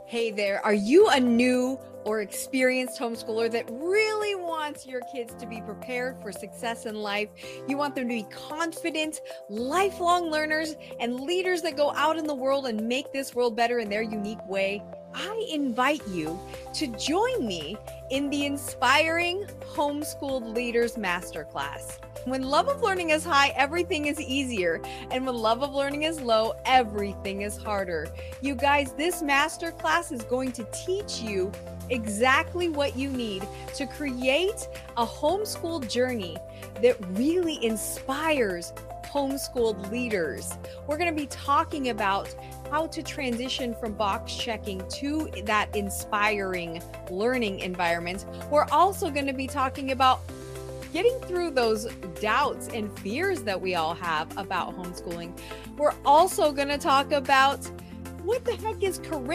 Hey there, are you a new or experienced homeschooler that really wants your kids to be prepared for success in life? You want them to be confident, lifelong learners, and leaders that go out in the world and make this world better in their unique way? I invite you to join me in the Inspiring Homeschooled Leaders Masterclass. When love of learning is high, everything is easier. And when love of learning is low, everything is harder. You guys, this masterclass is going to teach you exactly what you need to create a homeschool journey that really inspires homeschooled leaders. We're going to be talking about how to transition from box checking to that inspiring learning environment. We're also going to be talking about getting through those doubts and fears that we all have about homeschooling. We're also going to talk about what the heck is curriculum.